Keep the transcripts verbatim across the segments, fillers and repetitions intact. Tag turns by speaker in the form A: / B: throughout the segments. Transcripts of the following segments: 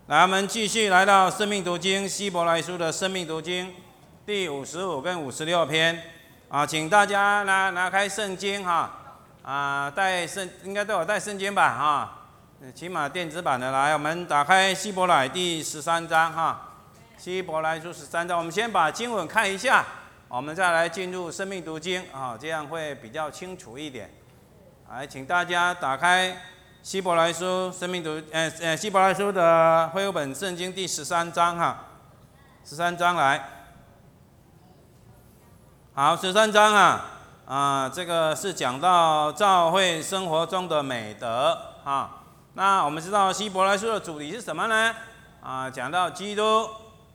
A: 来，我们继续来到《生命读经》希伯来书的《生命读经》第五十五跟五十六篇啊，请大家拿拿开圣经哈啊，带圣应该都有带圣经吧哈，起码电子版的来，我们打开希伯来第十三章哈，希伯来书十三章，我们先把经文看一下，我们再来进入《生命读经》啊，这样会比较清楚一点。来，请大家打开。希伯来书生命读，呃呃，希伯来书的会友本圣经第十三章哈，十三章来，好，十三章啊，啊、呃，这个是讲到教会生活中的美德啊。那我们知道希伯来书的主题是什么呢？啊，讲到基督，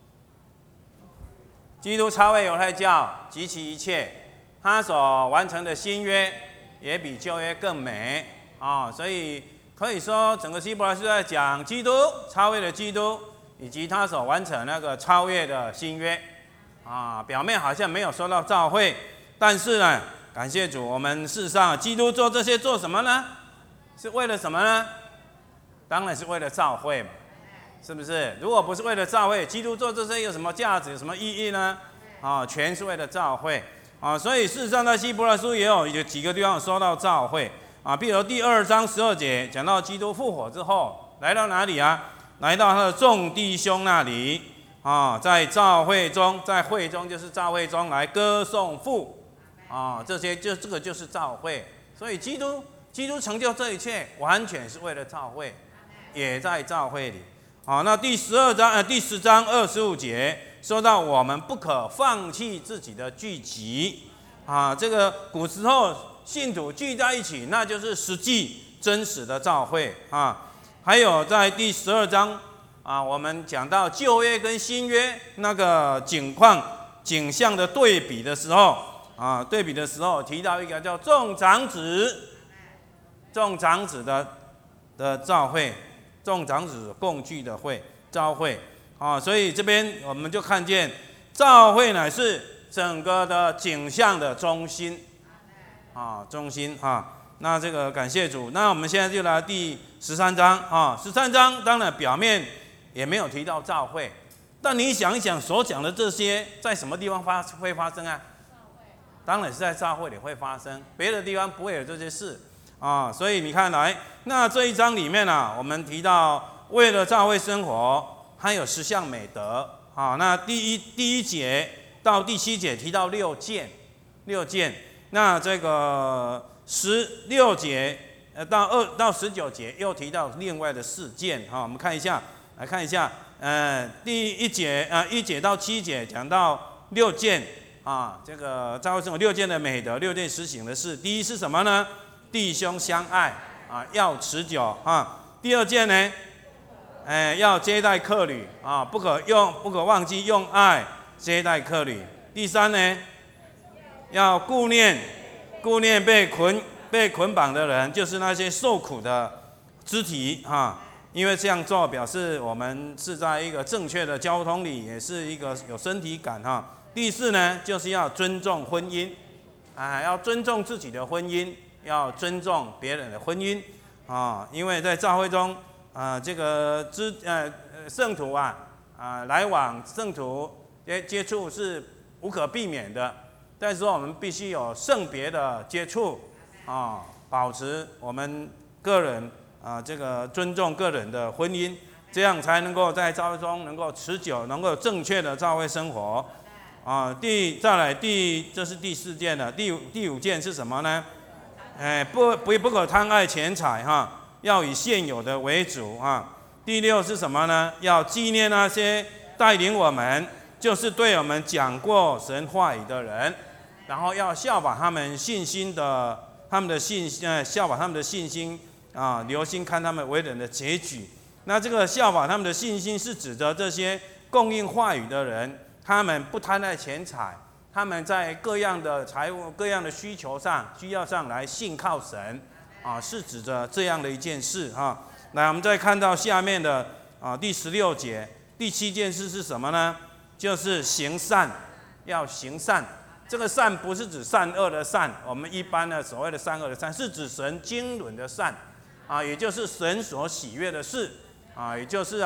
A: 基督超越犹太教及其一切，他所完成的新约也比旧约更美啊，所以。可以说，整个希伯来书在讲基督超越的基督，以及他所完成那个超越的新约，啊，表面好像没有说到教会，但是呢，感谢主，我们事实上基督做这些做什么呢？是为了什么呢？当然是为了教会嘛，是不是？如果不是为了教会，基督做这些有什么价值、有什么意义呢？啊，全是为了教会啊，所以事实上在希伯来书也有有几个地方有说到教会。啊，比如第二章十二节讲到基督复活之后，来到哪里啊？来到他的众弟兄那里啊，在教会中，在会中就是教会中来歌颂父啊，这些就这个就是教会。所以基督基督成就这一切，完全是为了教会，也在教会里。好，那第十二章呃第十章二十五节说到我们不可放弃自己的聚集啊，这个古时候。信徒聚在一起，那就是实际真实的教会啊。还有在第十二章啊，我们讲到旧约跟新约那个景况景象的对比的时候啊，对比的时候提到一个叫众长子，众长子的的教会，众长子共聚的会教会啊，所以这边我们就看见教会乃是整个的景象的中心。啊，中心啊，那这个感谢主。那我们现在就来第十三章啊，十三章当然表面也没有提到教会，但你想一想，所讲的这些在什么地方发会发生啊？当然是在教会里会发生，别的地方不会有这些事啊。所以你看来，那这一章里面啊，我们提到为了教会生活，还有十项美德啊。那第一第一节到第七节提到六件，六件。那这个十六节呃到二到十九节又提到另外的四件哈，我们看一下，来看一下，呃，第一节呃一节到七节讲到六件啊，这个教会生活六件的美德，六件实行的事。第一是什么呢？弟兄相爱啊，要持久啊。第二件呢，哎，要接待客旅啊，不可用不可忘记用爱接待客旅。第三呢？要顾念，顾念被捆被捆绑的人，就是那些受苦的肢体哈。因为这样做表示我们是在一个正确的交通里，也是一个有身体感哈。第四呢，就是要尊重婚姻，啊，要尊重自己的婚姻，要尊重别人的婚姻啊。因为在教会中啊，这个知呃圣徒啊啊来往圣徒接接触是无可避免的。但是说我们必须有圣别的接触啊，保持我们个人啊这个尊重个人的婚姻，这样才能够在教会中能够持久，能够正确的教会生活啊。第再来第这是第四件了，第五第五件是什么呢？哎，不不不可贪爱钱财哈，要以现有的为主啊。第六是什么呢？要纪念那些带领我们，就是对我们讲过神话语的人。然后要效法他们信心的，他们的信呃效法他们的信心啊，留心看他们为人的结局。那这个效法他们的信心，是指着这些供应话语的人，他们不贪爱钱财，他们在各样的财务、各样的需求上、需要上来信靠神啊，是指着这样的一件事哈、啊。来，我们再看到下面的啊第十六节，第七件事是什么呢？就是行善，要行善。这个善不是指善恶的善，我们一般的所谓的善恶的善，是指神经纶的善，啊，也就是神所喜悦的事，啊，也就是啊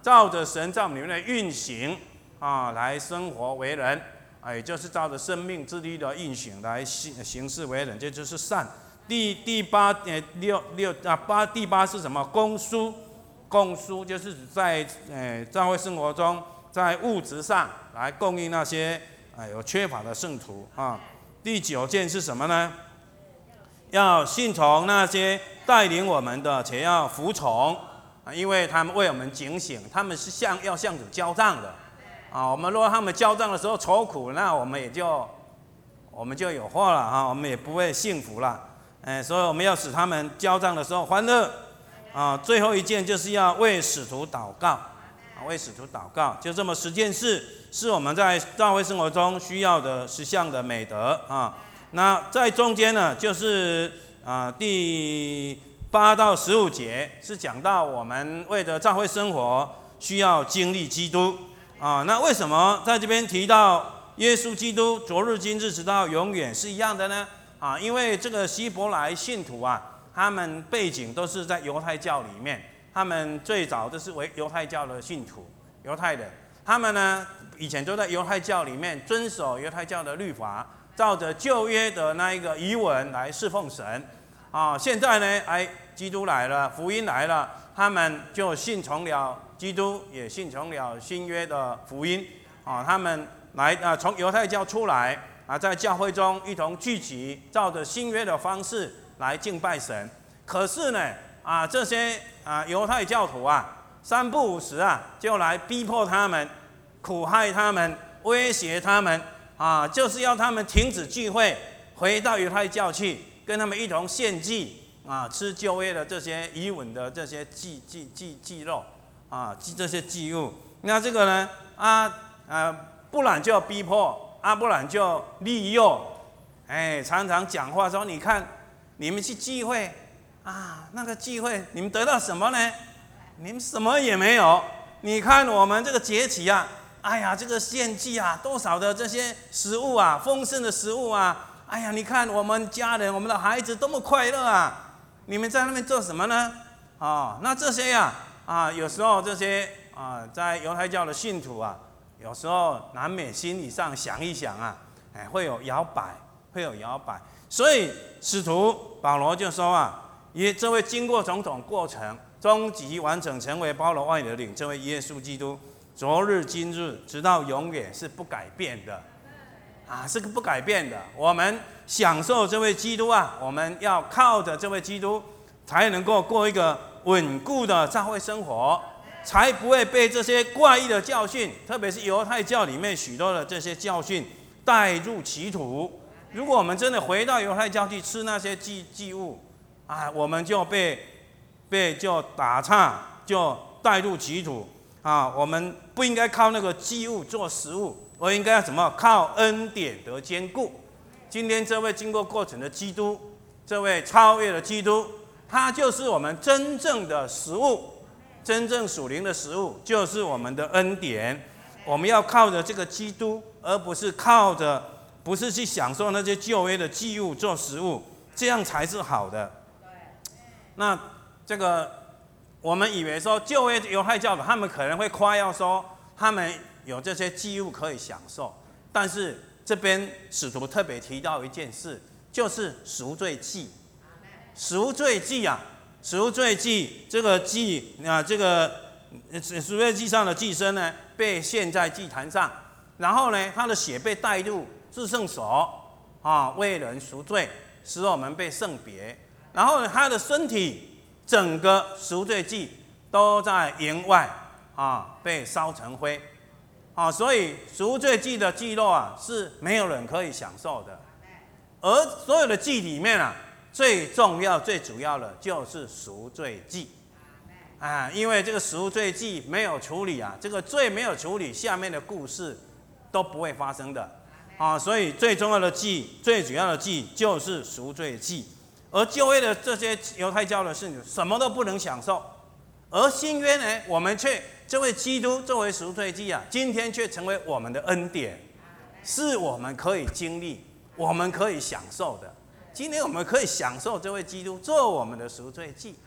A: 照着神在我们里面的运行啊来生活为人，啊，也就是照着生命之律的运行来行行事为人，这就是善。第第八呃六六啊八第八是什么？供书，供书就是指在呃教会生活中，在物质上来供应那些啊有缺乏的圣徒啊。第九件是什么呢？要信从那些带领我们的，且要服从啊，因为他们为我们警醒，他们是向要向主交账的啊。我们如果他们交账的时候愁苦，那我们也就我们就有祸了啊，我们也不会幸福了。哎，所以我们要使他们交账的时候欢乐啊。最后一件就是要为使徒祷告啊，为使徒祷告，就这么十件事是我们在教会生活中需要的十项的美德啊。那在中间呢，就是啊第八到十五节是讲到我们为了教会生活需要经历基督啊。那为什么在这边提到耶稣基督昨日今日直到永远是一样的呢？啊，因为这个希伯来信徒啊，他们背景都是在犹太教里面，他们最早都是为犹太教的信徒，犹太人，他们呢以前都在犹太教里面遵守犹太教的律法，照着旧约的那一个遗文来侍奉神。啊，现在呢，哎，基督来了，福音来了，他们就信从了基督，也信从了新约的福音。啊，他们来啊，从犹太教出来。啊，在教会中一同聚集，照着新约的方式来敬拜神。可是呢，啊，这些啊犹太教徒啊，三不五时啊，就来逼迫他们，苦害他们，威胁他们，啊，就是要他们停止聚会，回到犹太教去，跟他们一同献祭，啊，吃旧约的这些遗文的这些祭祭祭祭肉，啊，这些祭物。那这个呢，啊啊，不然就逼迫。啊，不然就利诱，哎，常常讲话说，你看你们去聚会啊，那个聚会你们得到什么呢？你们什么也没有。你看我们这个节期啊，哎呀，这个献祭啊，多少的这些食物啊，丰盛的食物啊，哎呀，你看我们家人、我们的孩子多么快乐啊！你们在那边做什么呢？啊，那这些呀，啊，有时候这些啊，在犹太教的信徒啊。有时候难免心理上想一想啊，哎，会有摇摆，会有摇摆。所以使徒保罗就说啊，也这位经过种种过程，终极完成成为包罗万有的领，这位耶稣基督，昨日今日直到永远是不改变的，啊，是个不改变的。我们享受这位基督啊，我们要靠着这位基督，才能够过一个稳固的教会生活。才不会被这些怪异的教训，特别是犹太教里面许多的这些教训带入歧途。如果我们真的回到犹太教去吃那些祭祭物，啊，我们就被被就打岔，就带入歧途啊！我们不应该靠那个祭物做食物，而应该要怎么靠恩典得坚固。今天这位经过过程的基督，这位超越的基督，他就是我们真正的食物。真正属灵的食物就是我们的恩典，我们要靠着这个基督，而不是靠着，不是去享受那些旧约的祭物做食物，这样才是好的。那这个我们以为说旧约犹太教的，他们可能会夸耀说他们有这些祭物可以享受，但是这边使徒特别提到一件事，就是赎罪祭。赎罪祭啊。赎罪祭这个祭啊，这个赎罪祭上的祭牲呢，被献在祭坛上，然后呢，他的血被带入至圣所啊，为人赎罪，使我们被圣别。然后呢，他的身体整个赎罪祭都在营外啊，被烧成灰啊，所以赎罪祭的祭肉啊，是没有人可以享受的。而所有的祭里面啊，最重要、最主要的就是赎罪祭，啊，因为这个赎罪祭没有处理啊，这个罪没有处理，下面的故事都不会发生的，啊，所以最重要的祭、最主要的祭就是赎罪祭。而旧约的这些犹太教的信徒什么都不能享受，而新约呢，我们却这位基督作为赎罪祭啊，今天却成为我们的恩典，是我们可以经历、我们可以享受的。今天我们可以享受这位基督做我们的赎罪祭，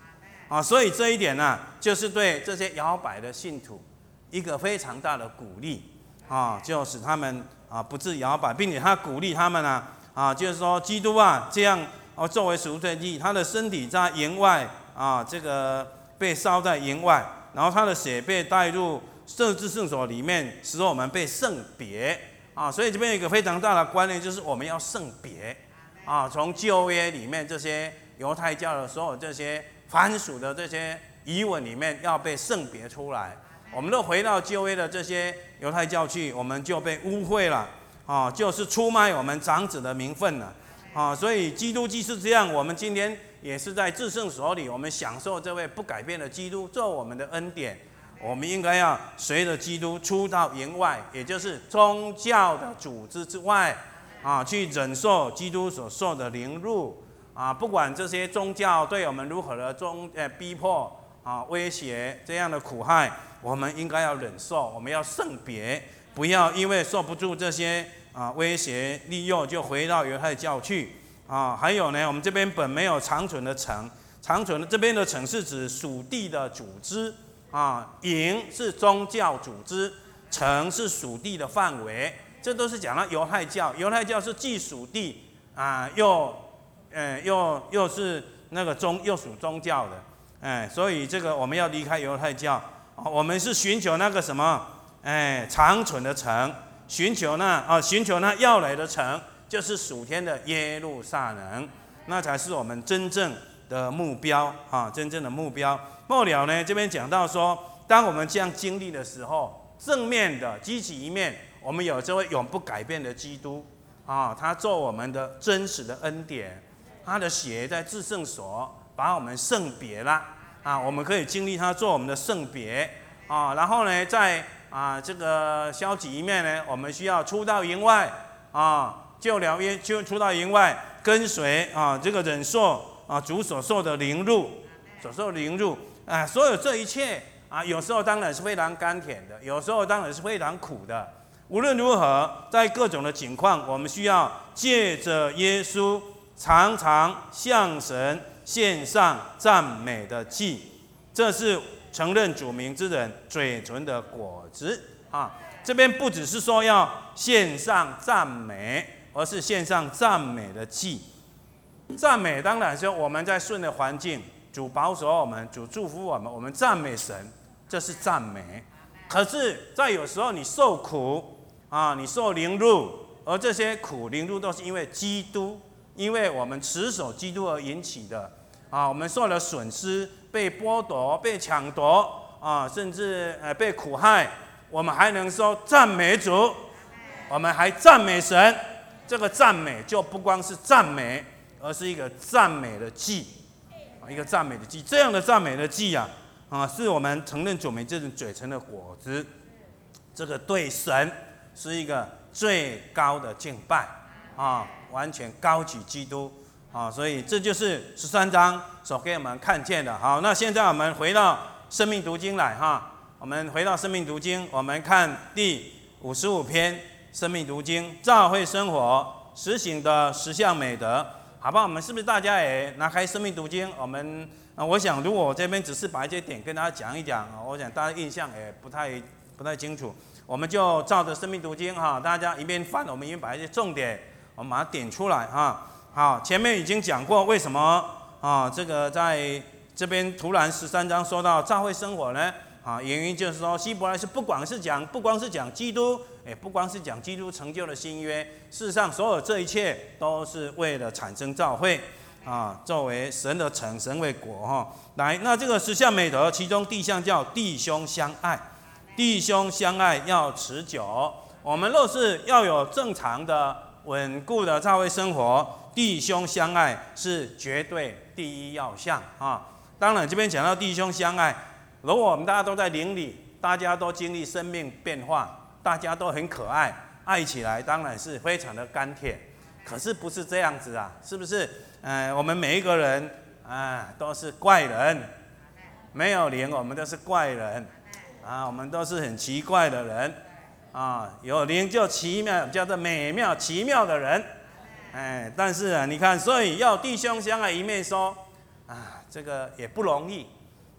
A: 啊，所以这一点呢、啊，就是对这些摇摆的信徒一个非常大的鼓励啊，就使他们啊不致摇摆，并且他鼓励他们呢 啊, 啊，就是说基督啊这样哦作为赎罪祭，他的身体在营外啊，这个被烧在营外，然后他的血被带入圣至圣所里面，使我们被圣别啊，所以这边有一个非常大的观念，就是我们要圣别啊，从旧约里面这些犹太教的所有这些凡属的这些遗文里面要被圣别出来，我们都回到旧约的这些犹太教去，我们就被污秽了啊，就是出卖我们长子的名分了啊，所以基督既是这样，我们今天也是在至圣所里，我们享受这位不改变的基督做我们的恩典，我们应该要随着基督出到营外，也就是宗教的组织之外啊，去忍受基督所受的凌辱啊，不管这些宗教对我们如何的中呃逼迫啊、威胁这样的苦害，我们应该要忍受，我们要圣别，不要因为受不住这些啊威胁利诱，就回到犹太教去啊。还有呢，我们这边本没有长存的城，长存的这边的城是指属地的组织啊，营是宗教组织，城是属地的范围，这都是讲到犹太教。犹太教是既属地啊，又呃又又是那个宗又属宗教的，哎，所以这个我们要离开犹太教，我们是寻求那个什么，哎，长存的城，寻求那啊，寻求那要来的城，就是属天的耶路撒冷，那才是我们真正的目标啊，真正的目标。末了呢，这边讲到说，当我们这样经历的时候，正面的积极一面，我们有这位永不改变的基督啊，他做我们的真实的恩典，他的血在至圣所把我们圣别了啊，我们可以经历他做我们的圣别啊。然后呢，在啊这个消极一面呢，我们需要出到营外啊，就了约就出到营外，跟随啊这个忍受啊主所受的凌辱，所受的凌辱啊，所有这一切啊，有时候当然是非常甘甜的，有时候当然是非常苦的。无论如何，在各种的情况，我们需要借着耶稣，常常向神献上赞美的祭，这是承认主名之人嘴唇的果子啊。这边不只是说要献上赞美，而是献上赞美的祭。赞美当然是我们在顺的环境，主保守我们，主祝福我们，我们赞美神，这是赞美。可是，在有时候你受苦啊，你受凌辱，而这些苦凌辱都是因为基督，因为我们持守基督而引起的啊，我们受了损失，被剥夺、被抢夺啊，甚至呃被苦害，我们还能说赞美主，我们还赞美神。这个赞美就不光是赞美，而是一个赞美的祭，一个赞美的祭。这样的赞美的祭啊，啊，是我们承认主名这种嘴唇的果子。这个对神是一个最高的敬拜啊，完全高举基督啊，所以这就是十三章所给我们看见的。好，那现在我们回到生命读经来哈，我们回到生命读经，我们看第五十五篇生命读经，教会生活实行的十项美德，好不好？我们是不是大家也拿开生命读经？我们啊，我想如果我这边只是把一些点跟大家讲一讲，我想大家印象也不太不太清楚。我们就照着生命读经哈，大家一边翻，我们一边把一些重点我们把它点出来哈。好，前面已经讲过为什么啊，这个在这边突然十三章说到教会生活呢？啊，原因就是说希伯来是不光是讲不光是讲基督，也不光是讲基督成就的新约，事实上所有这一切都是为了产生教会啊，作为神的城，神为国哈。来，那这个十项美德，其中第一项叫弟兄相爱。弟兄相爱要持久，我们若是要有正常的、稳固的教会生活，弟兄相爱是绝对第一要项啊。当然，这边讲到弟兄相爱，如果我们大家都在灵里，大家都经历生命变化，大家都很可爱，爱起来当然是非常的甘甜。可是不是这样子啊，是不是？呃，我们每一个人啊都是怪人，没有灵，我们都是怪人。啊，我们都是很奇怪的人，啊，有灵就奇妙，叫做美妙奇妙的人，哎，但是啊，你看，所以要弟兄相爱，一面说，啊，这个也不容易，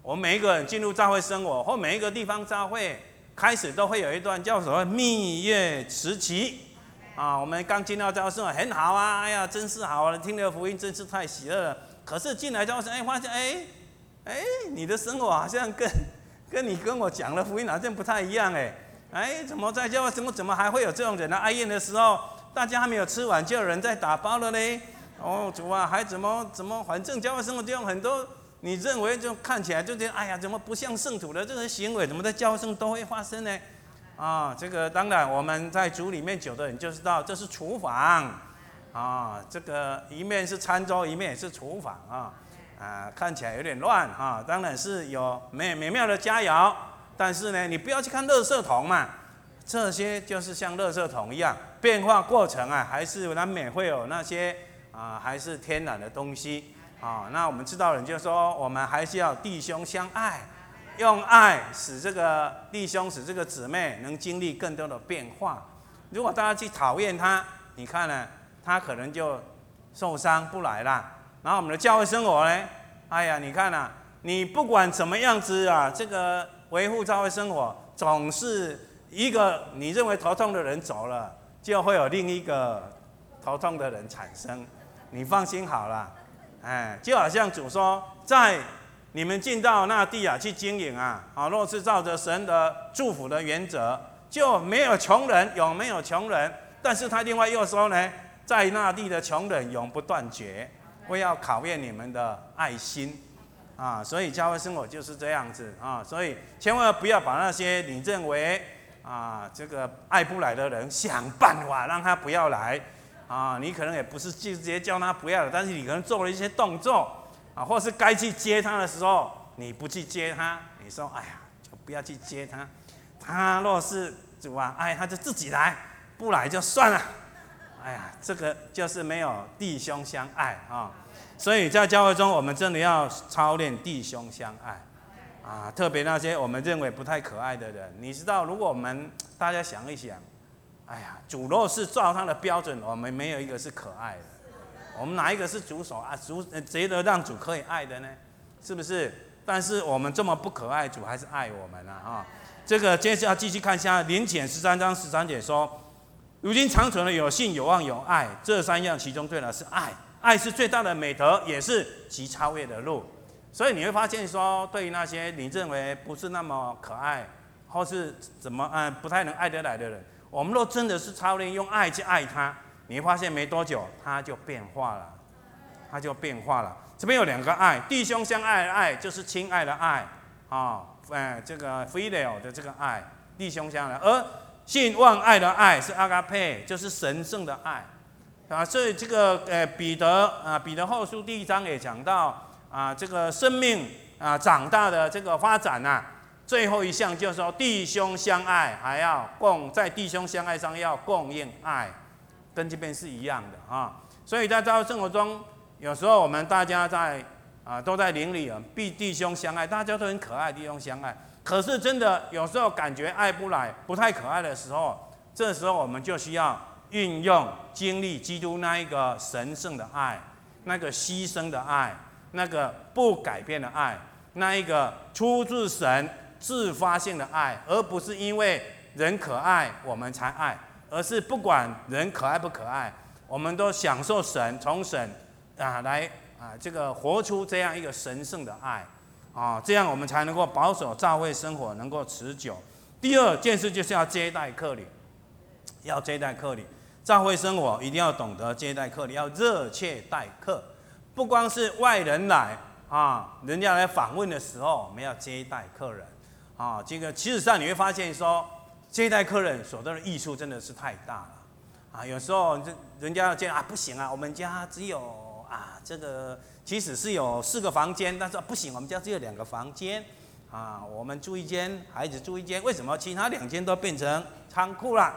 A: 我们每一个人进入教会生活，或每一个地方教会开始都会有一段叫什么蜜月时期啊。我们刚进到教会生活很好啊，哎呀，真是好啊，听了福音真是太喜乐了。可是进来教会生活，哎，发现哎哎，你的生活好像跟跟你跟我讲的福音好像不太一样哎。哎，怎么在教会生活怎么还会有这种人呢？哀宴的时候，大家还没有吃完，就有人在打包了嘞。哦，主啊，还怎么怎么，反正教会生活中很多。你认为就看起来就觉得，哎呀，怎么不像圣徒的这个行为，怎么在教会中都会发生呢？啊，这个当然我们在主里面久的人就知道，这是厨房啊，这个一面是餐桌，一面也是厨房啊，啊，看起来有点乱啊。当然是有美美妙的佳肴，但是呢，你不要去看垃圾桶嘛，这些就是像垃圾桶一样，变化过程啊，还是难免会有那些啊，还是天然的东西。啊，那我们知道人就说，我们还是要弟兄相爱，用爱使这个弟兄、使这个姊妹能经历更多的变化。如果大家去讨厌他，你看呢，他可能就受伤不来了。然后我们的教会生活呢，哎呀，你看啊，你不管怎么样子啊，这个维护教会生活，总是一个你认为头痛的人走了，就会有另一个头痛的人产生。你放心好了。哎，就好像主说，在你们进到那地啊去经营啊，啊，若是照着神的祝福的原则，就没有穷人，永没有穷人。但是他另外又说呢，在那地的穷人永不断绝，会要考验你们的爱心啊。所以教会生活就是这样子啊，所以千万不要把那些你认为啊这个爱不来的人，想办法让他不要来。啊，你可能也不是直接叫他不要的，但是你可能做了一些动作，啊，或是该去接他的时候，你不去接他，你说，哎呀，就不要去接他。他若是主啊，哎，他就自己来，不来就算了。哎呀，这个就是没有弟兄相爱啊。所以在教会中，我们真的要操练弟兄相爱啊，特别那些我们认为不太可爱的人，你知道，如果我们大家想一想。哎呀，主若是照他的标准，我们没有一个是可爱的。我们哪一个是主所啊？主觉得让主可以爱的呢？是不是？但是我们这么不可爱，主还是爱我们啊！啊，这个接下来继续看一下林前十三章十三节说：如今长存的有信、有望、有爱，这三样其中最大是爱。爱是最大的美德，也是极超越的路。所以你会发现说，对于那些你认为不是那么可爱，或是怎么嗯不太能爱得来的人。我们若真的是操练用爱去爱他，你会发现没多久他就变化了，他就变化了。这边有两个爱，弟兄相爱的爱就是亲爱的爱啊，呃，这个 filial 的这个爱，弟兄相爱；而信望爱的爱是阿嘎佩，就是神圣的爱啊。所以这个呃彼得啊，彼得后书第一章也讲到啊，这个生命啊长大的这个发展啊。最后一项就是说，弟兄相爱，还要共在弟兄相爱上要供应爱，跟这边是一样的啊。所以在教会生活中，有时候我们大家在啊都在邻里啊，必弟兄相爱，大家都很可爱，弟兄相爱。可是真的有时候感觉爱不来，不太可爱的时候，这时候我们就需要运用经历基督那一个神圣的爱，那个牺牲的爱，那个不改变的爱，那一个出自神。自发性的爱，而不是因为人可爱我们才爱，而是不管人可爱不可爱，我们都享受神从神啊来啊这个活出这样一个神圣的爱啊，这样我们才能够保守教会生活能够持久。第二件事就是要接待客旅，要接待客旅，教会生活一定要懂得接待客旅，要热切待客，不光是外人来啊，人家来访问的时候，我们要接待客人。啊，这个其实上你会发现说，接待客人所得的益处真的是太大了，啊，有时候人家要接啊，不行啊，我们家只有啊这个，即使是有四个房间，但是不行，我们家只有两个房间，啊，我们住一间，孩子住一间，为什么其他两间都变成仓库了？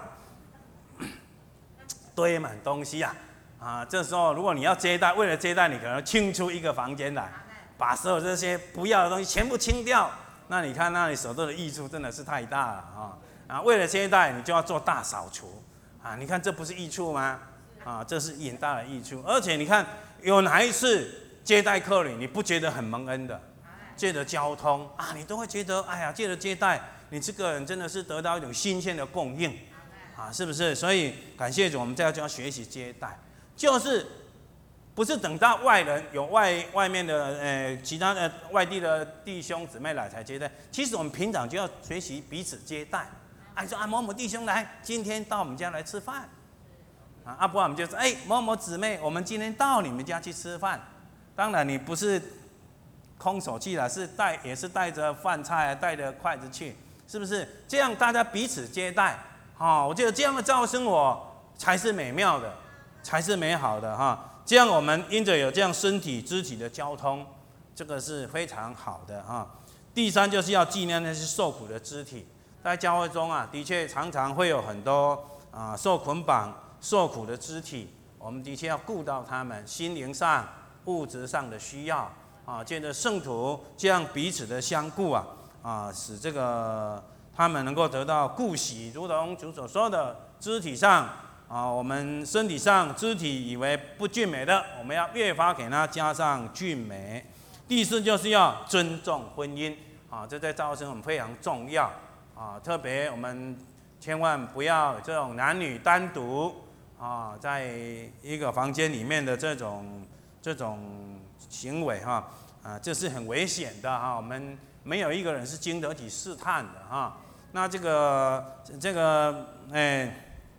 A: 堆满东西啊，啊，这时候如果你要接待，为了接待你可能清出一个房间来，把所有这些不要的东西全部清掉。那你看，那你所得的益处真的是太大了啊！啊，为了接待，你就要做大扫除啊！你看，这不是益处吗？啊，这是很大的益处。而且你看，有哪一次接待客旅你不觉得很蒙恩的？ 借着交通啊，你都会觉得，哎呀，借着接待，你这个人真的是得到一种新鲜的供应，啊，是不是？所以感谢主，我们这样就要学习接待，就是不是等到外人有外外面的呃其他的外地的弟兄姊妹来才接待，其实我们平常就要学习彼此接待。哎，说啊某某弟兄来，今天到我们家来吃饭，啊，啊不然我们就说，哎某某姊妹，我们今天到你们家去吃饭。当然你不是空手去了，是带也是带着饭菜，带着筷子去，是不是？这样大家彼此接待，哦，我觉得这样的教会生活才是美妙的，才是美好的哈。这样我们因着有这样身体肢体的交通，这个是非常好的哈。第三就是要纪念那些受苦的肢体，在教会中啊，的确常常会有很多啊受捆绑、受苦的肢体，我们的确要顾到他们心灵上、物质上的需要啊。借着圣徒这样彼此的相顾啊啊，使这个他们能够得到顾惜，如同主所说的，肢体上。啊，我们身体上肢体以为不俊美的，我们要越发给它加上俊美。第四就是要尊重婚姻，啊，这在教会生活非常重要啊，特别我们千万不要这种男女单独啊，在一个房间里面的这种这种行为哈啊，这是很危险的哈。我们没有一个人是经得起试探的哈。那这个这个哎。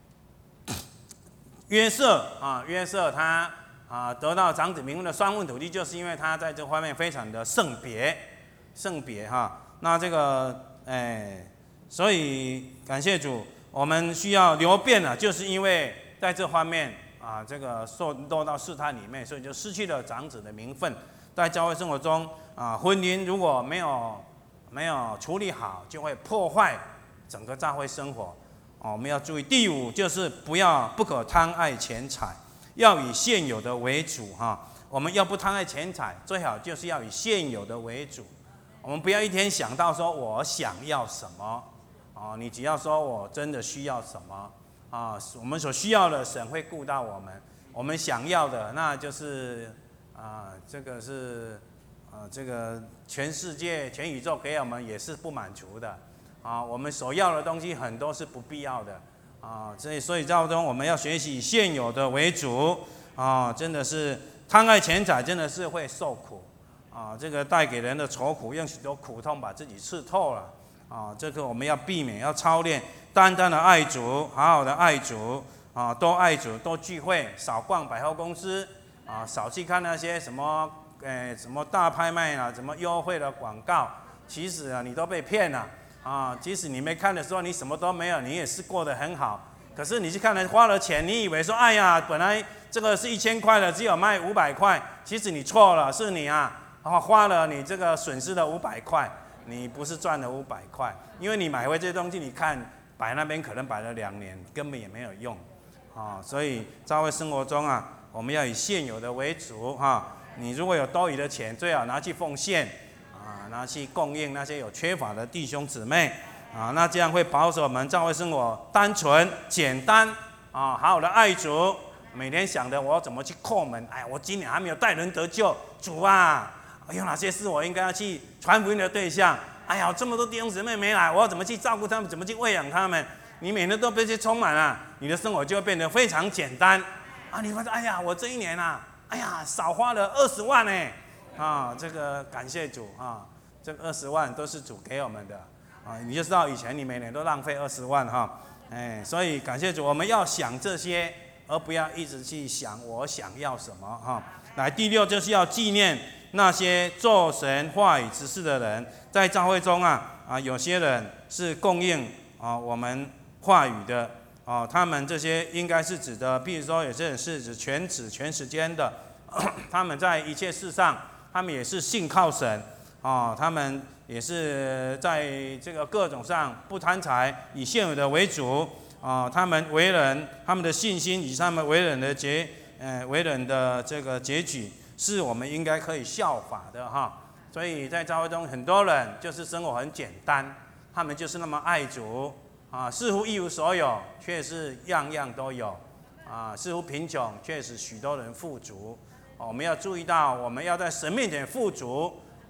A: 约瑟啊，约瑟他啊得到长子名分的双份土地，就是因为他在这方面非常的圣别，圣别哈。那这个哎，所以感谢主，我们需要流变了，就是因为在这方面啊，这个受落到试探里面，所以就失去了长子的名分。在教会生活中啊，婚姻如果没有没有处理好，就会破坏整个教会生活。哦，我们要注意。第五就是不要不可贪爱钱财，要以现有的为主哈。我们要不贪爱钱财，最好就是要以现有的为主。我们不要一天想到说我想要什么，哦，你只要说我真的需要什么啊，我们所需要的神会顾到我们。我们想要的那就是啊，这个是啊，这个全世界全宇宙给我们也是不满足的。啊，我们所要的东西很多是不必要的啊，所以所以教中我们要学习以现有的为主啊，真的是贪爱钱财，真的是会受苦啊，这个带给人的愁苦，用许多苦痛把自己刺透了啊，这个我们要避免，要操练，单单的爱主，好好的爱主啊，多爱主，多聚会，少逛百货公司啊，少去看那些什么呃什么大拍卖啊，什么优惠的广告，其实啊你都被骗了。啊，即使你没看的时候，你什么都没有，你也是过得很好。可是你去看人花了钱，你以为说，哎呀，本来这个是一千块的，只有卖五百块，其实你错了，是你啊，然后花了你这个损失了五百块，你不是赚了五百块，因为你买回这些东西，你看摆那边可能摆了两年，根本也没有用，啊，所以在会生活中啊，我们要以现有的为主哈、啊。你如果有多余的钱，最好拿去奉献。啊，拿去供应那些有缺乏的弟兄姊妹啊，那这样会保守我们教会生活单纯简单啊，好好的爱主，每天想着我怎么去叩门，哎，我今年还没有带人得救，主啊，有哪些事我应该要去传福音的对象？哎呀，这么多弟兄姊妹没来，我要怎么去照顾他们，怎么去喂养他们？你每天都被这些充满了，你的生活就会变得非常简单啊！你发现，哎呀，我这一年啊，哎呀，少花了二十万呢。啊，这个感谢主啊，这个二十万都是主给我们的啊，你就知道以前你每年都浪费二十万哈，哎，所以感谢主，我们要想这些，而不要一直去想我想要什么哈。来，第六就是要纪念那些做神话语指示的人，在教会中啊啊，有些人是供应啊我们话语的啊，他们这些应该是指的，譬如说有些人是指全职全时间的，他们在一切事上。他们也是信靠神，啊，他们也是在这个各种上不贪财，以现有的为主，啊，他们为人，他们的信心以及他们为人的结，呃，为人的这个结局，是我们应该可以效法的哈。所以在教会中，很多人就是生活很简单，他们就是那么爱主，啊，似乎一无所有，却是样样都有，啊，似乎贫穷，却是许多人富足。我们要注意到，我们要在神面前富足，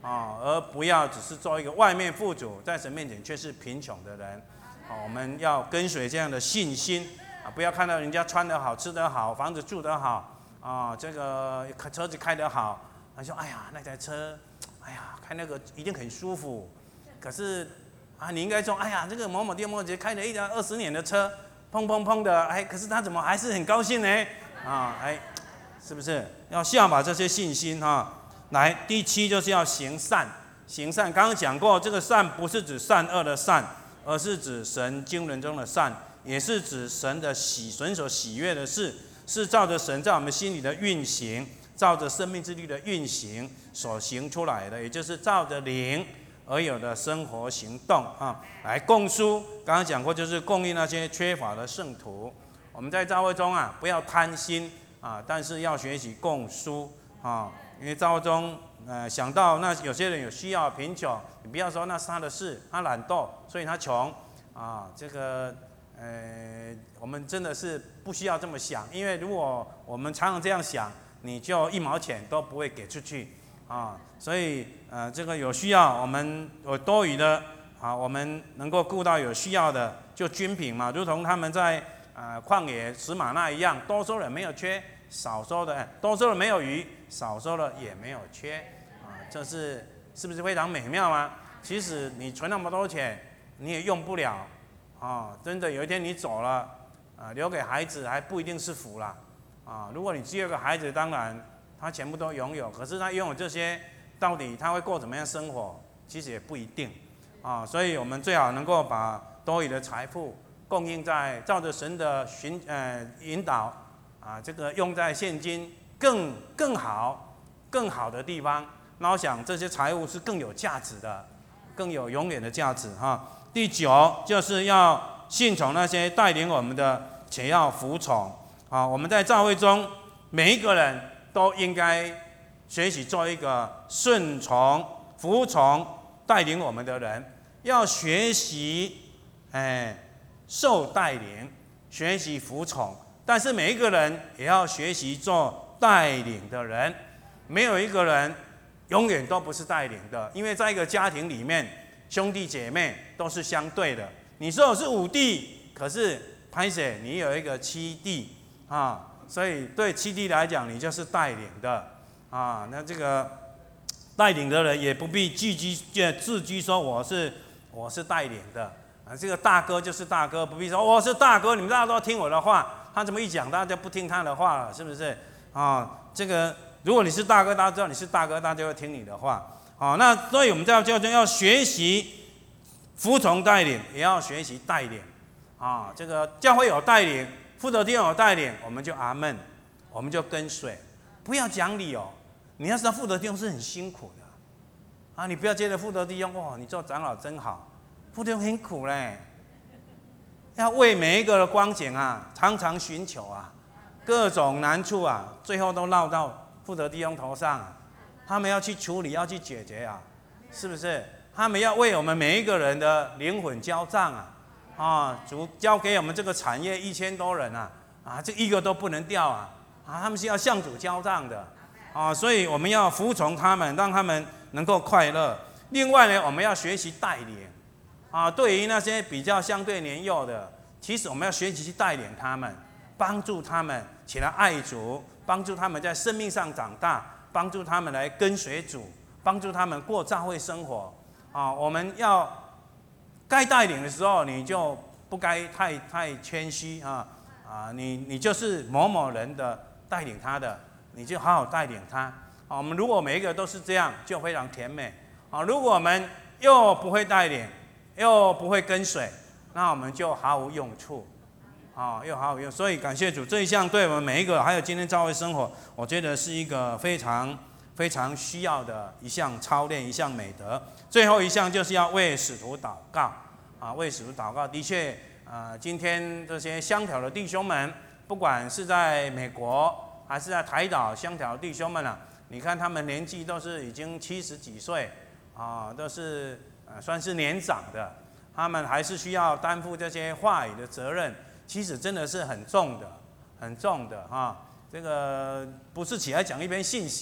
A: 啊，而不要只是做一个外面富足，在神面前却是贫穷的人。啊，我们要跟随这样的信心啊，不要看到人家穿得好、吃得好、房子住得好啊，这个车子开得好，他说：“哎呀，那台车，哎呀，开那个一定很舒服。”可是啊，你应该说：“哎呀，这个某某店某姐开了一辆二十年的车，砰砰砰的，哎，可是他怎么还是很高兴呢？”啊，哎，是不是要效法这些信心哈、啊？来，第七就是要行善。行善，刚刚讲过，这个善不是指善恶的善，而是指神经纶中的善，也是指神的喜神所喜悦的事，是照着神在我们心里的运行，照着生命之律的运行所行出来的，也就是照着灵而有的生活行动啊。来供书，刚刚讲过，就是供应那些缺乏的圣徒。我们在教会中啊，不要贪心啊，但是要学习供书啊。因为教会中，呃，想到那有些人有需要贫穷，你不要说那是他的事，他懒惰，所以他穷啊。这个，呃，我们真的是不需要这么想，因为如果我们常常这样想，你就一毛钱都不会给出去啊。所以，呃，这个有需要，我们有多余的啊，我们能够顾到有需要的，就均品嘛，如同他们在呃旷野死马那一样，多收了没有缺。少收的，多收了没有余，少收了也没有缺，啊，这是是不是非常美妙吗？其实你存那么多钱，你也用不了，啊，真的有一天你走了，啊，留给孩子还不一定是福啦，啊，如果你只有个孩子，当然他全部都拥有，可是他拥有这些，到底他会过怎么样生活，其实也不一定，啊，所以我们最好能够把多余的财富供应在照着神的寻呃引导。啊，这个用在现今更更好、更好的地方，那我想这些财物是更有价值的，更有永远的价值哈。第九就是要信从那些带领我们的，且要服从啊。我们在教会中，每一个人都应该学习做一个顺从、服从带领我们的人，要学习哎受带领，学习服从。但是每一个人也要学习做带领的人，没有一个人永远都不是带领的，因为在一个家庭里面，兄弟姐妹都是相对的。你说我是五弟，可是拍摄你有一个七弟啊，所以对七弟来讲，你就是带领的啊。那这个带领的人也不必自居自居说我是我是带领的啊，这个大哥就是大哥，不必说我是大哥，你们大家都要听我的话。他这么一讲，大家就不听他的话了，是不是？啊，这个如果你是大哥，大家知道你是大哥，大家就会听你的话。啊，那所以我们在教中要学习服从带领，也要学习带领。啊，这个教会有带领，负责弟兄有带领，我们就阿们，我们就跟随，不要讲理哦。你要知道负责弟兄是很辛苦的，啊，你不要觉得负责弟兄哇，你做长老真好，负责弟兄很苦嘞。要为每一个的光景啊，常常寻求啊，各种难处啊，最后都落到负责弟兄头上啊。他们要去处理，要去解决啊，是不是？他们要为我们每一个人的灵魂交账啊，啊，主交给我们这个产业一千多人啊，啊，这一个都不能掉啊，啊，他们是要向主交账的，啊，所以我们要服从他们，让他们能够快乐。另外呢，我们要学习带领。啊，对于那些比较相对年幼的，其实我们要学习去带领他们，帮助他们起来爱主，帮助他们在生命上长大，帮助他们来跟随主，帮助他们过教会生活。啊，我们要该带领的时候，你就不该太太谦虚啊啊，你你就是某某人的带领他的，你就好好带领他。啊，我们如果每一个都是这样，就非常甜美。啊，如果我们又不会带领，又不会跟随，那我们就毫无用处，啊，又毫无用。所以感谢主，这一项对我们每一个，还有今天教会生活，我觉得是一个非常非常需要的一项操练，一项美德。最后一项就是要为使徒祷告，啊，为使徒祷告。的确，啊，今天这些香条的弟兄们，不管是在美国还是在台岛香条的弟兄们啊，你看他们年纪都是已经七十几岁，啊，都是。呃，算是年长的，他们还是需要担负这些话语的责任，其实真的是很重的，很重的哈。这个不是起来讲一篇信息啊，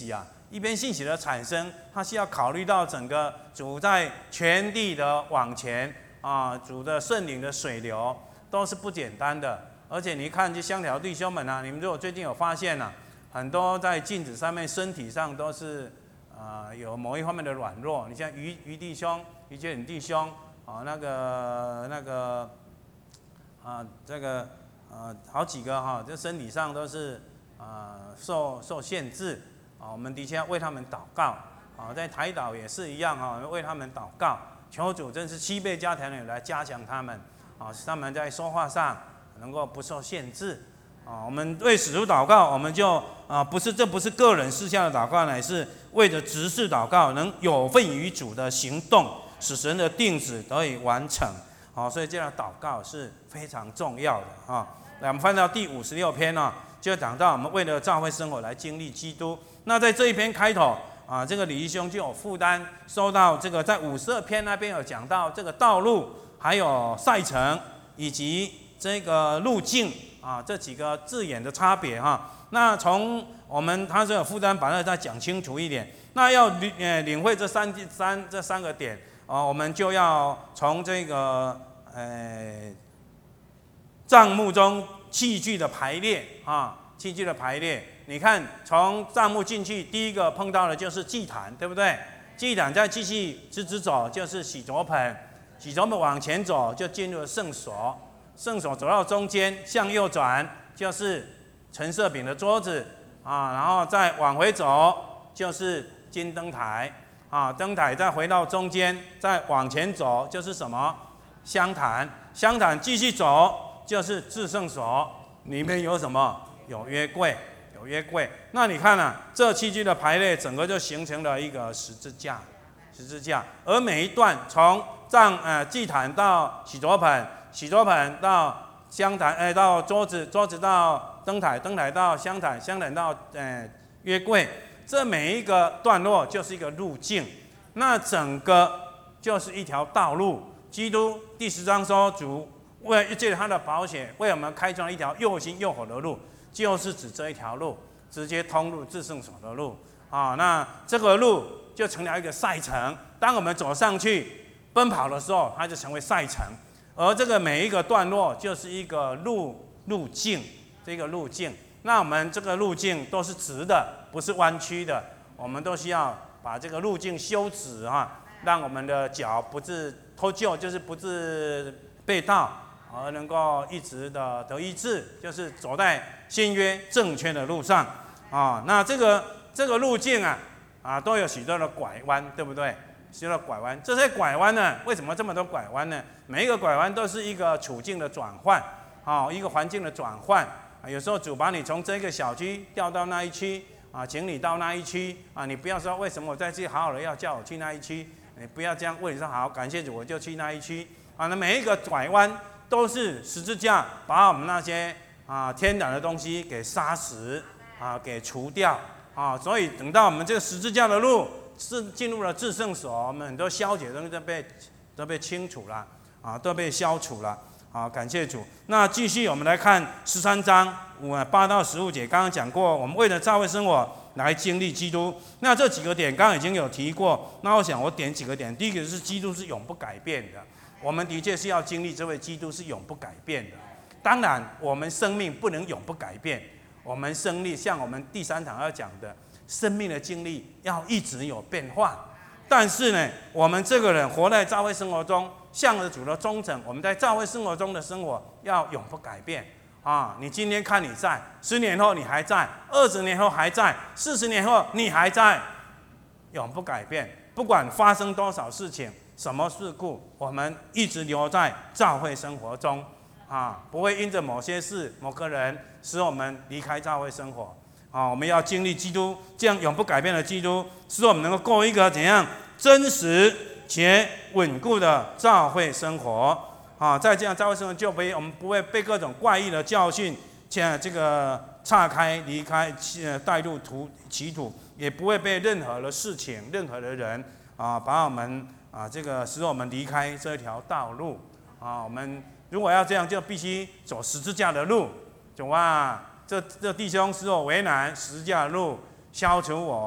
A: 一边信息的产生，它需要考虑到整个主在全地的往前啊，主的圣灵的水流都是不简单的。而且你看，这香条弟兄们啊，你们如果最近有发现啊，很多在镜子上面、身体上都是啊、呃、有某一方面的软弱。你像于于弟兄、于杰忍弟兄啊，那个那个啊这个啊好几个哈、啊，这身体上都是啊受受限制。啊，我们的确要为他们祷告。啊，在台岛也是一样啊，为他们祷告，求主真是七倍加条人来加强他们，啊，使他们在说话上能够不受限制。啊，我们为使徒祷告，我们就啊，不是这不是个人事项的祷告，乃是为着执事祷告，能有份于主的行动，使神的定旨得以完成。啊，所以这样的祷告是非常重要的啊。来，我们翻到第五十六篇啊，就讲到我们为了教会生活来经历基督。那在这一篇开头啊，这个李义兄就有负担，收到这个在五十二篇那边有讲到这个道路，还有赛程以及这个路径啊，这几个字眼的差别哈。那从我们他是有负担，把它再讲清楚一点。那要领呃领会这三三这三个点啊，我们就要从这个呃账目中器具的排列啊，器具的排列。你看，从帐幕进去，第一个碰到的就是祭坛，对不对？祭坛再继续直直走，就是洗濯盆，洗濯盆往前走就进入了圣所，圣所走到中间，向右转就是陈设饼的桌子啊，然后再往回走就是金灯台啊，灯台再回到中间，再往前走就是什么？香坛，香坛继续走就是至圣所，里面有什么？有约柜。有约柜，那你看啊，这器具的排列，整个就形成了一个十字架，十字架。而每一段从帐呃祭坛到洗濯盆，洗濯盆到香坛，哎、呃、到桌子，桌子到灯台，灯台到香坛，香坛到呃约柜，这每一个段落就是一个路径，那整个就是一条道路。基督第十章说，主为了借他的宝血，为我们开创了一条又新又好的路。就是指这一条路，直接通入至圣所的路啊。那这个路就成了一个赛程。当我们走上去奔跑的时候，它就成为赛程。而这个每一个段落就是一个路路径，这个路径。那我们这个路径都是直的，不是弯曲的。我们都需要把这个路径修直啊，让我们的脚不致脱臼，就是不致被盗。而能够一直的得医治，就是走在新约正确的路上啊。那这个这个路径啊啊都有许多的拐弯，对不对？许多的拐弯，这些拐弯呢，为什么这么多拐弯呢？每一个拐弯都是一个处境的转换啊，一个环境的转换啊。有时候主把你从这个小区调到那一区啊，请你到那一区啊，你不要说为什么我在这里好好的要叫我去那一区，你不要这样问，你说好，感谢主，我就去那一区啊。那每一个拐弯都是十字架把我们那些啊天然的东西给杀死啊，给除掉啊，所以等到我们这个十字架的路是进入了至圣所，我们很多消解的东西都被都被清除了啊，都被消除了啊，感谢主。那继续我们来看十三章五八到十五节，刚刚讲过，我们为了教会生活来经历基督。那这几个点刚刚已经有提过，那我想我点几个点，第一个是基督是永不改变的。我们的确是要经历这位基督是永不改变的。当然，我们生命不能永不改变。我们生命像我们第三堂要讲的，生命的经历要一直有变化。但是呢，我们这个人活在教会生活中，向着主的忠诚，我们在教会生活中的生活要永不改变啊！你今天看你在，十年后你还在，二十年后还在，四十年后你还在，永不改变。不管发生多少事情。什么事故，我们一直留在教会生活中啊，不会因着某些事、某个人使我们离开教会生活啊。我们要经历基督，这样永不改变的基督，使我们能够过一个怎样真实且稳固的教会生活啊。在这样教会生活，就不会我们不会被各种怪异的教训，这个岔开、离开、带入途歧途，也不会被任何的事情、任何的人啊，把我们。啊，这个使我们离开这条道路啊！我们如果要这样，就必须走十字架的路。主啊，这这弟兄使我为难，十字架的路消除我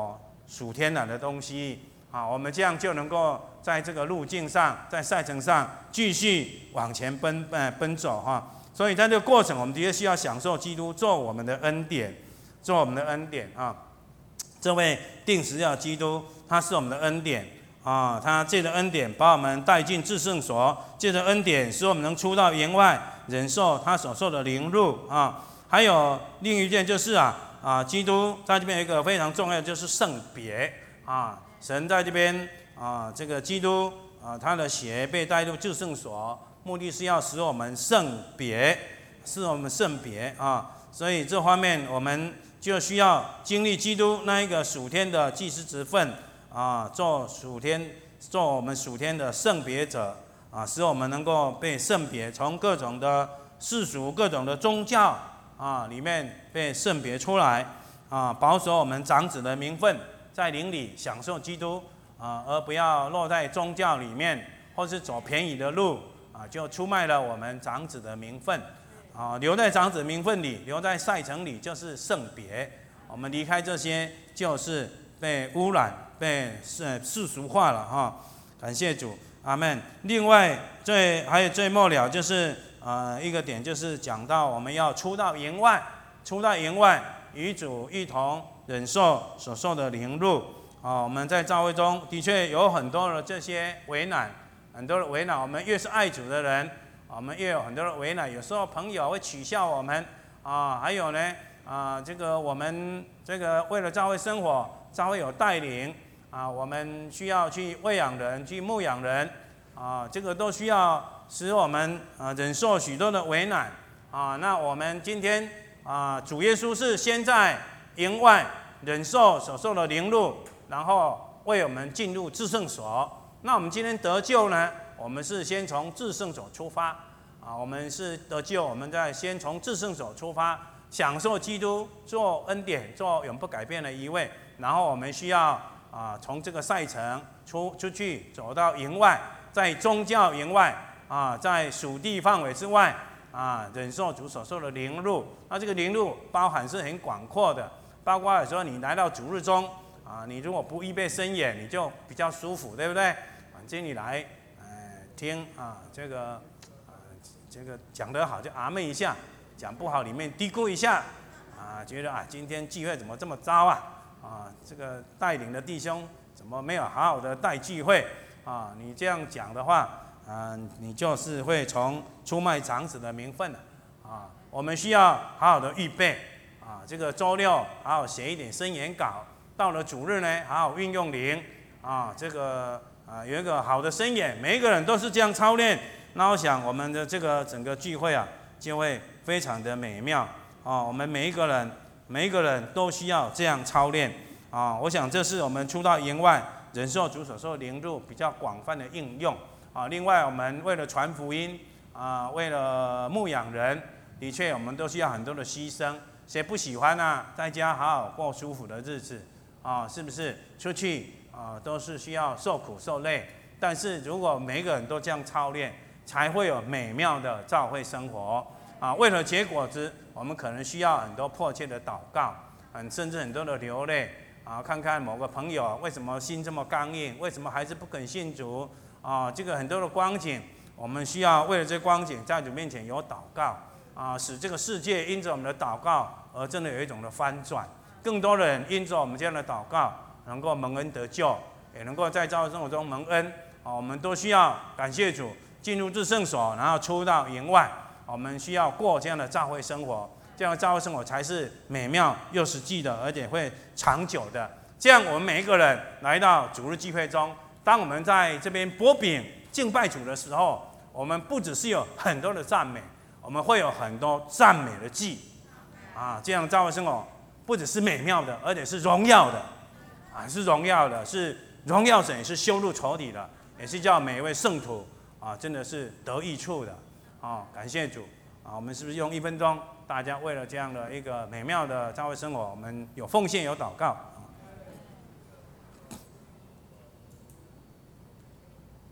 A: 属天然的东西啊，我们这样就能够在这个路径上，在赛程上继续往前奔呃奔走哈。所以在这个过程，我们的确需要享受基督做我们的恩典，做我们的恩典啊。这位定时要基督，他是我们的恩典啊，他借着恩典把我们带进至圣所，借着恩典使我们能出到营外，忍受他所受的凌辱啊。还有另一件就是啊啊，基督在这边有一个非常重要的就是圣别啊，神在这边啊，这个基督啊，他的血被带入至圣所，目的是要使我们圣别，使我们圣别啊。所以这方面我们就需要经历基督那一个属天的祭司职分啊，做属天，做我们属天的圣别者啊，使我们能够被圣别，从各种的世俗、各种的宗教啊里面被圣别出来啊，保守我们长子的名分，在灵里享受基督啊，而不要落在宗教里面，或是走便宜的路啊，就出卖了我们长子的名分。啊，留在长子名分里，留在赛程里就是圣别。我们离开这些，就是被污染、被世世俗化了哈。感谢主，阿们。另外，最还有最末了就是呃一个点，就是讲到我们要出到营外，出到营外与主一同忍受所受的凌辱。啊，我们在教会中的确有很多的这些为难，很多的为难。我们越是爱主的人，我们越有很多的为难，有时候朋友会取笑我们啊，还有呢啊，这个我们这个为了教会生活，教会有带领啊，我们需要去喂养人，去牧养人啊，这个都需要使我们啊忍受许多的为难啊。那我们今天啊，主耶稣是先在营外忍受所受的凌辱，然后为我们进入至圣所。那我们今天得救呢？我们是先从至圣所出发啊，我们是得救，我们在先从至圣所出发，享受基督做恩典，做永不改变的一位。然后我们需要啊，从这个赛程出出去，走到营外，在宗教营外啊，在属地范围之外啊，忍受主所受的凌辱。那这个凌辱包含是很广阔的，包括有时候你来到主日中啊，你如果不预备伸眼，你就比较舒服，对不对？反正你来。听啊，这个啊，这个讲得好就阿妹一下，讲不好里面嘀咕一下，啊，觉得啊今天聚会怎么这么糟啊？啊，这个带领的弟兄怎么没有好好的带聚会？啊，你这样讲的话，啊，你就是会从出卖长子的名分了。啊，我们需要好好的预备，啊，这个周六好好写一点申言稿，到了主日呢，好好运用灵，啊，这个。啊，有一个好的申言，每一个人都是这样操练，那我想我们的这个整个聚会啊，就会非常的美妙啊。我们每一个人，每一个人都需要这样操练啊。我想这是我们出到营外忍受主所受的凌辱比较广泛的应用啊。另外，我们为了传福音啊，为了牧养人，的确我们都需要很多的牺牲。谁不喜欢啊？在家好好过舒服的日子啊，是不是？出去。啊，都是需要受苦受累，但是如果每个人都这样操练，才会有美妙的教会生活啊。为了结果子，我们可能需要很多迫切的祷告，很甚至很多的流泪啊。看看某个朋友为什么心这么刚硬，为什么还是不肯信主啊？这个很多的光景，我们需要为了这光景，在主面前有祷告啊，使这个世界因着我们的祷告而真的有一种的翻转，更多的人因着我们这样的祷告。能够蒙恩得救，也能够在教会生活中蒙恩啊！我们都需要感谢主，进入至圣所，然后出到营外。我们需要过这样的教会生活，这样的教会生活才是美妙又实际的，而且会长久的。这样，我们每一个人来到主日聚会中，当我们在这边擘饼敬拜主的时候，我们不只是有很多的赞美，我们会有很多赞美的祭啊！这样的教会生活不只是美妙的，而且是荣耀的。啊，是荣耀的，是荣耀神，也是羞辱仇敌的，也是叫每一位圣徒啊，真的是得益处的啊！感谢主啊！我们是不是用一分钟，大家为了这样的一个美妙的教会生活，我们有奉献有祷告？